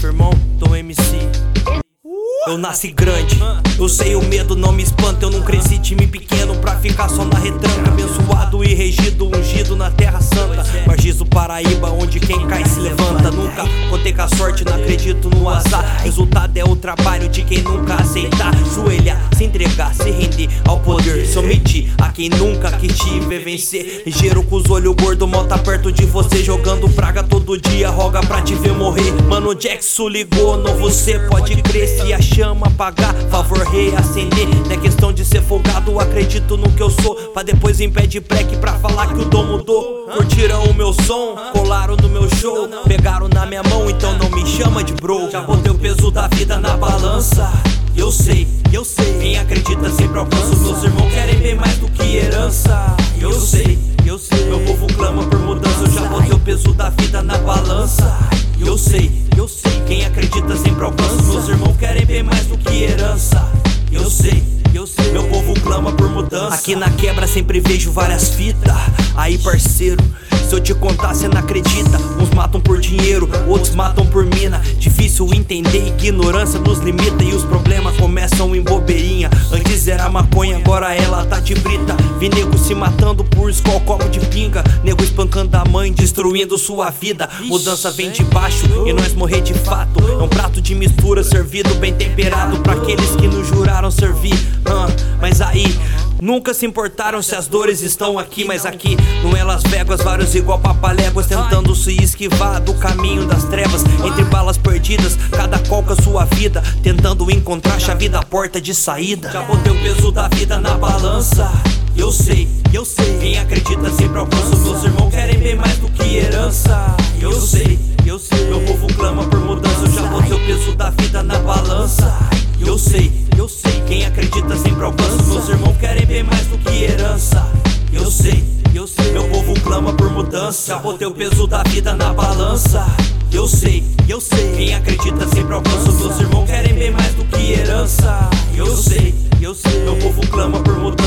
firmão, tô MC. Eu nasci grande, eu sei o medo não me espanta. Eu não cresci time pequeno pra ficar só na retranca. Abençoado e regido, ungido na terra santa. Margis do Paraíba, onde quem cai se levanta. Nunca contei com a sorte, não acredito no azar. Resultado é o trabalho de quem nunca aceitar. Joelhar, se entregar, se render ao poder. Se omitir a quem nunca quis te ver vencer. Ligeiro com os olhos gordos, mal tá perto de você. Jogando praga todo dia, roga pra te ver morrer. Mano, Jackson ligou, não você pode crer. Se a chama apagar, favor reacender. Não é questão de ser folgado, acredito no que eu sou. Pra depois impede break pra falar que o dom mudou. Curtiram o meu som, colaram no meu show. Pegaram na minha mão, então não me chama de bro. Já botei o peso da vida na balança. Eu sei, quem acredita sempre alcança. Meus irmãos querem bem mais do que herança. Eu sei, meu povo clama por mudança. Eu já botei o peso da vida na balança. Eu sei, quem acredita sempre alcança. Meus irmãos querem bem mais do que herança. Eu sei, meu povo clama por mudança. Aqui na quebra sempre vejo várias fitas. Aí parceiro, se eu te contar cê não acredita. Uns matam por dinheiro, outros matam por mina. Difícil entender, ignorância nos limita. E os problemas começam em bobeirinha. Antes era maconha, agora ela tá de brita. Vi nego se matando por escol, copo de pinga. Nego espancando a mãe, destruindo sua vida. Mudança vem de baixo e nós morrer de fato. É um prato de mistura servido bem temperado pra aqueles que nos juraram servir. Mas aí nunca se importaram se as dores estão aqui. Mas aqui não é Las Vegas, vários igual papaléguas tentando se esquivar do caminho das trevas. Entre balas perdidas, cada qual com a sua vida, tentando encontrar a chave da porta de saída. Já botei o peso da vida na balança. Eu sei, quem acredita sempre alcança. Meus irmãos querem bem mais do que herança. Eu sei, meu povo clama por mudança. Eu já botei o peso da vida na balança. Eu sei, quem acredita sempre alcança. Meus irmãos querem bem mais do que herança. Eu sei, meu povo clama por mudança. Já botei o peso da vida na balança. Eu sei, quem acredita sempre alcança. Meus irmãos querem bem mais do que herança. Eu sei, meu povo clama por mudança.